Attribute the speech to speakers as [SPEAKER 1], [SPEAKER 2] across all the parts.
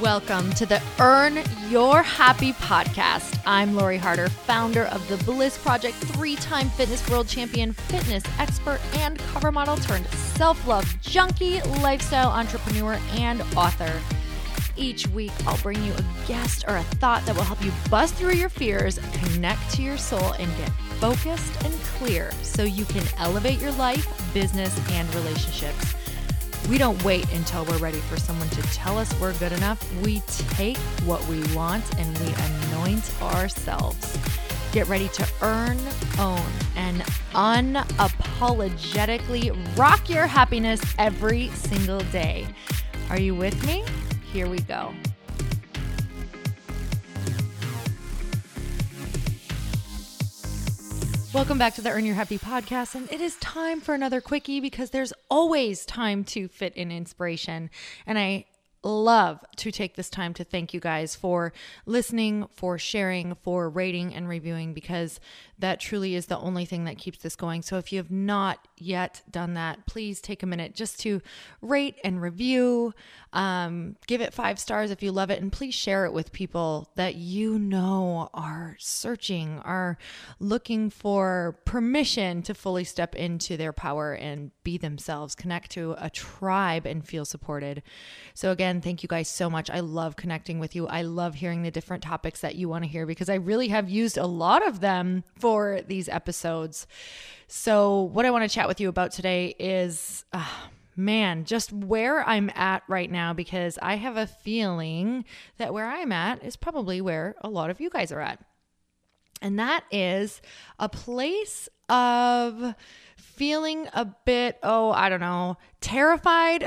[SPEAKER 1] Welcome to the Earn Your Happy podcast. I'm Lori Harder, founder of the Bliss Project, 3-time fitness world champion, fitness expert, and cover model turned self-love junkie, lifestyle entrepreneur, and author. Each week, I'll bring you a guest or a thought that will help you bust through your fears, connect to your soul, and get focused and clear so you can elevate your life, business, and relationships. We don't wait until we're ready for someone to tell us we're good enough. We take what we want and we anoint ourselves. Get ready to earn, own, and unapologetically rock your happiness every single day. Are you with me? Here we go. Welcome back to the Earn Your Happy podcast, and it is time for another quickie because there's always time to fit in inspiration, and I love to take this time to thank you guys for listening, for sharing, for rating and reviewing, because that truly is the only thing that keeps this going. So if you have not yet done that, please take a minute just to rate and review, give it 5 stars if you love it, and please share it with people that you know are searching, are looking for permission to fully step into their power and be themselves, connect to a tribe and feel supported. So again, thank you guys so much. I love connecting with you. I love hearing the different topics that you want to hear because I really have used a lot of them for these episodes. So what I want to chat with you about today is, just where I'm at right now, because I have a feeling that where I'm at is probably where a lot of you guys are at. And that is a place of feeling a bit, terrified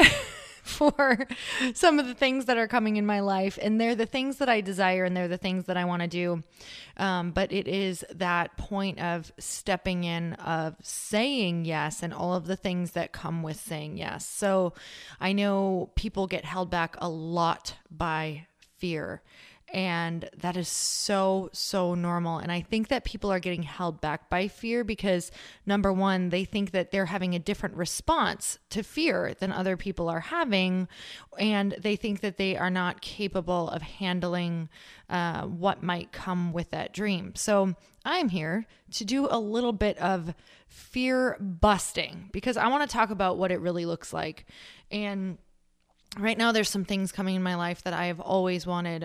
[SPEAKER 1] for some of the things that are coming in my life. And they're the things that I desire and they're the things that I want to do. But it is that point of stepping in, of saying yes, and all of the things that come with saying yes. So I know people get held back a lot by fear. And that is so normal. And I think that people are getting held back by fear because, number one, they think that they're having a different response to fear than other people are having. And they think that they are not capable of handling what might come with that dream. So I'm here to do a little bit of fear busting because I want to talk about what it really looks like. And right now, there's some things coming in my life that I have always wanted,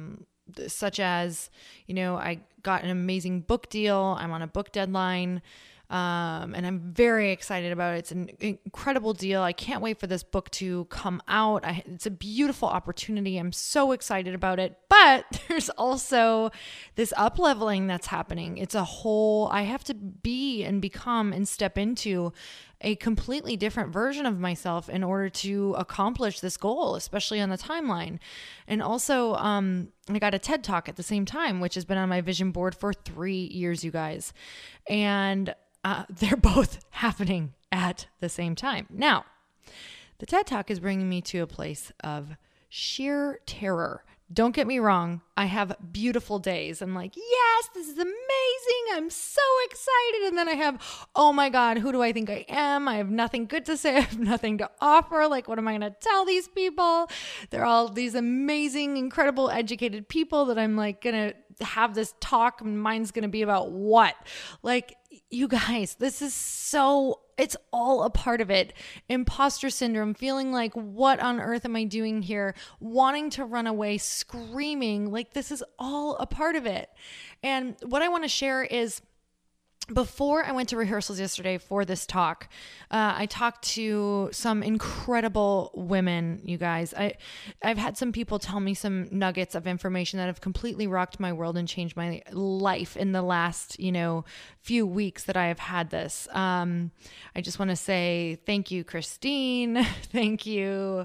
[SPEAKER 1] such as, I got an amazing book deal. I'm on a book deadline, and I'm very excited about it. It's an incredible deal. I can't wait for this book to come out. It's a beautiful opportunity. I'm so excited about it. But there's also this up-leveling that's happening. It's I have to be and become and step into a completely different version of myself in order to accomplish this goal, especially on the timeline. And also, I got a TED Talk at the same time, which has been on my vision board for 3 years, you guys. And they're both happening at the same time. Now, the TED Talk is bringing me to a place of sheer terror. Don't get me wrong. I have beautiful days. I'm like, yes, this is amazing. I'm so excited. And then I have, oh my God, who do I think I am? I have nothing good to say. I have nothing to offer. Like, what am I going to tell these people? They're all these amazing, incredible, educated people that I'm like going to have this talk. Mine's going to be about what? Like, you guys, it's all a part of it. Imposter syndrome, feeling like, what on earth am I doing here? Wanting to run away, screaming, like this is all a part of it. And what I want to share is, before I went to rehearsals yesterday for this talk, I talked to some incredible women, you guys. I've had some people tell me some nuggets of information that have completely rocked my world and changed my life in the last, few weeks that I have had this. I just want to say thank you, Christine. Thank you,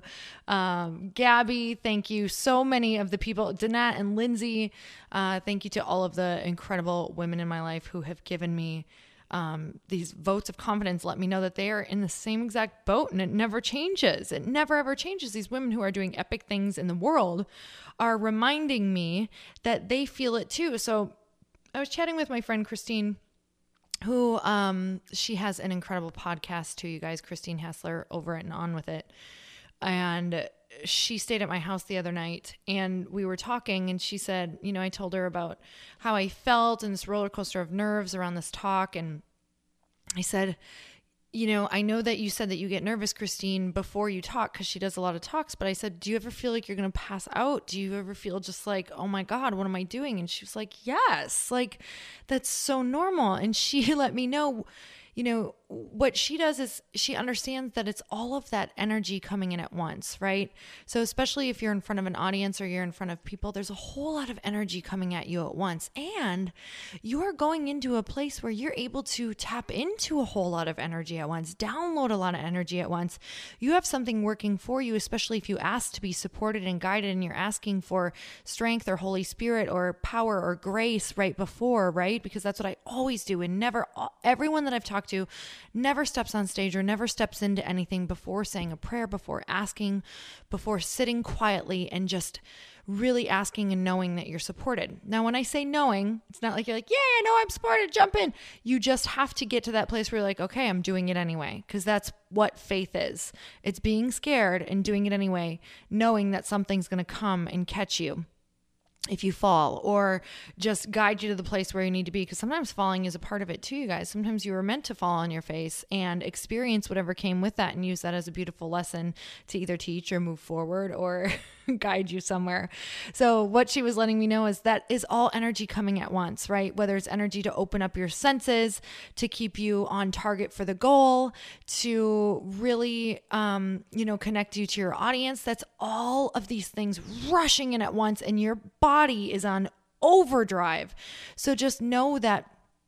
[SPEAKER 1] Gabby. Thank you, so many of the people, Danette and Lindsay. Thank you to all of the incredible women in my life who have given me these votes of confidence, let me know that they are in the same exact boat and it never changes. It never ever changes. These women who are doing epic things in the world are reminding me that they feel it too. So I was chatting with my friend Christine, who she has an incredible podcast too, you guys, Christine Hassler over at And On With It. And she stayed at my house the other night and we were talking, and she said, I told her about how I felt and this roller coaster of nerves around this talk. And I said, I know that you said that you get nervous, Christine, before you talk, because she does a lot of talks. But I said, do you ever feel like you're going to pass out? Do you ever feel just like, oh my God, what am I doing? And she was like, yes, like that's so normal. And she let me know, what she does is she understands that it's all of that energy coming in at once, right? So especially if you're in front of an audience or you're in front of people, there's a whole lot of energy coming at you at once. And you are going into a place where you're able to tap into a whole lot of energy at once, download a lot of energy at once. You have something working for you, especially if you ask to be supported and guided and you're asking for strength or Holy Spirit or power or grace right before, right? Because that's what I always do. And everyone that I've talked to never steps on stage or never steps into anything before saying a prayer, before asking, before sitting quietly and just really asking and knowing that you're supported. Now, when I say knowing, it's not like you're like, yeah, I know I'm supported, jump in. You just have to get to that place where you're like, okay, I'm doing it anyway. Because that's what faith is. It's being scared and doing it anyway, knowing that something's going to come and catch you if you fall, or just guide you to the place where you need to be. Because sometimes falling is a part of it too, you guys. Sometimes you were meant to fall on your face and experience whatever came with that and use that as a beautiful lesson to either teach or move forward or guide you somewhere. So what she was letting me know is that is all energy coming at once, right? Whether it's energy to open up your senses, to keep you on target for the goal, to really, connect you to your audience. That's all of these things rushing in at once, and your body is on overdrive. So just know that,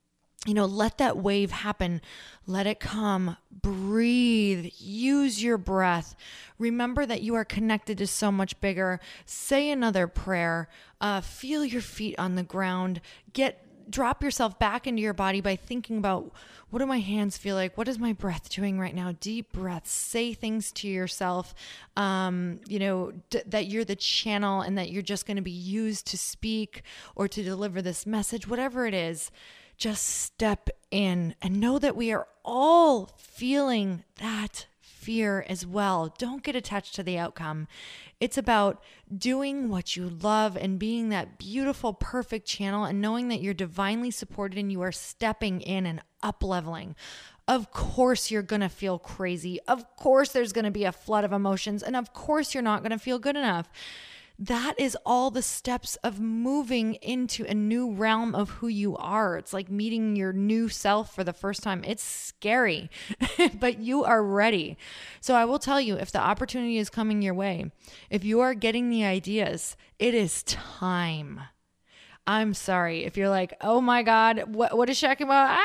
[SPEAKER 1] let that wave happen. Let it come. Breathe. Use your breath. Remember that you are connected to so much bigger. Say another prayer. Feel your feet on the ground. Drop yourself back into your body by thinking about, what do my hands feel like? What is my breath doing right now? Deep breaths. Say things to yourself, that you're the channel and that you're just going to be used to speak or to deliver this message, whatever it is. Just step in and know that we are all feeling that fear as well. Don't get attached to the outcome. It's about doing what you love and being that beautiful, perfect channel and knowing that you're divinely supported and you are stepping in and up-leveling. Of course, you're going to feel crazy. Of course, there's going to be a flood of emotions. And of course, you're not going to feel good enough. That is all the steps of moving into a new realm of who you are. It's like meeting your new self for the first time. It's scary, but you are ready. So I will tell you, if the opportunity is coming your way, if you are getting the ideas, it is time. I'm sorry if you're like, oh my God, what is she talking about?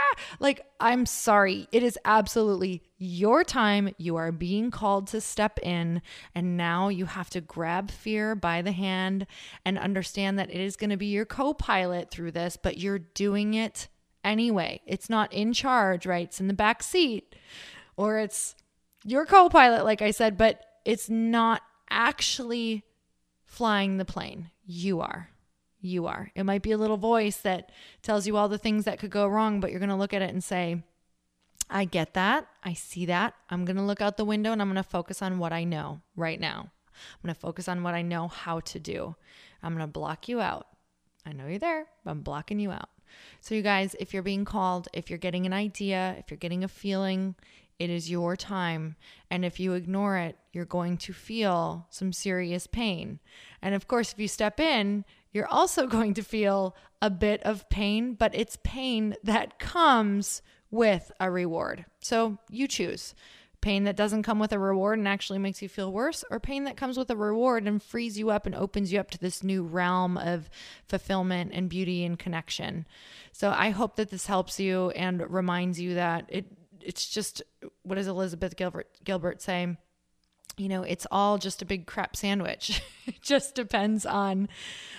[SPEAKER 1] I'm sorry. It is absolutely your time. You are being called to step in, and now you have to grab fear by the hand and understand that it is going to be your co-pilot through this, but you're doing it anyway. It's not in charge, right? It's in the back seat, or it's your co-pilot, like I said, but it's not actually flying the plane. You are. You are. It might be a little voice that tells you all the things that could go wrong, but you're going to look at it and say, I get that. I see that. I'm going to look out the window and I'm going to focus on what I know right now. I'm going to focus on what I know how to do. I'm going to block you out. I know you're there, but I'm blocking you out. So you guys, if you're being called, if you're getting an idea, if you're getting a feeling, it is your time. And if you ignore it, you're going to feel some serious pain. And of course, if you step in, you're also going to feel a bit of pain, but it's pain that comes with a reward. So you choose. Pain that doesn't come with a reward and actually makes you feel worse, or pain that comes with a reward and frees you up and opens you up to this new realm of fulfillment and beauty and connection. So I hope that this helps you and reminds you that it's just, what does Elizabeth Gilbert say? It's all just a big crap sandwich. It just depends on,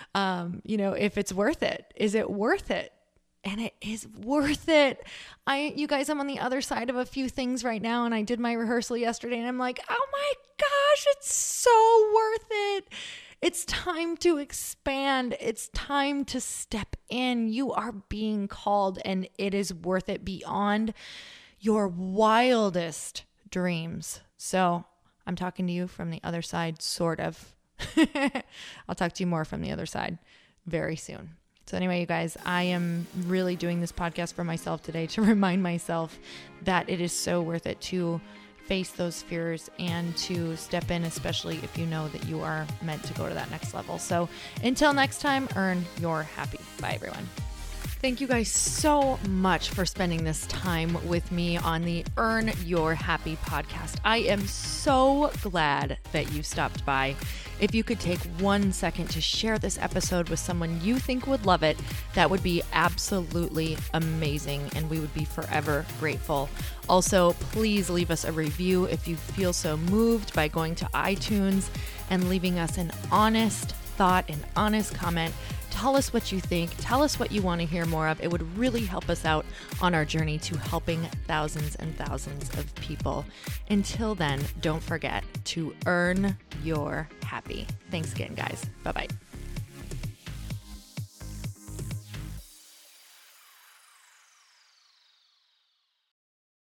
[SPEAKER 1] if it's worth it. Is it worth it? And it is worth it. You guys, I'm on the other side of a few things right now, and I did my rehearsal yesterday, and I'm like, oh my gosh, it's so worth it. It's time to expand. It's time to step in. You are being called, and it is worth it beyond your wildest dreams. So I'm talking to you from the other side, sort of. I'll talk to you more from the other side very soon. So anyway, you guys, I am really doing this podcast for myself today to remind myself that it is so worth it to face those fears and to step in, especially if you know that you are meant to go to that next level. So until next time, earn your happy. Bye, everyone. Thank you guys so much for spending this time with me on the Earn Your Happy podcast. I am so glad that you stopped by. If you could take 1 second to share this episode with someone you think would love it, that would be absolutely amazing, and we would be forever grateful. Also, please leave us a review if you feel so moved by going to iTunes and leaving us an honest thought, an honest comment. Tell us what you think. Tell us what you want to hear more of. It would really help us out on our journey to helping thousands and thousands of people. Until then, don't forget to earn your happy. Thanks again, guys. Bye-bye.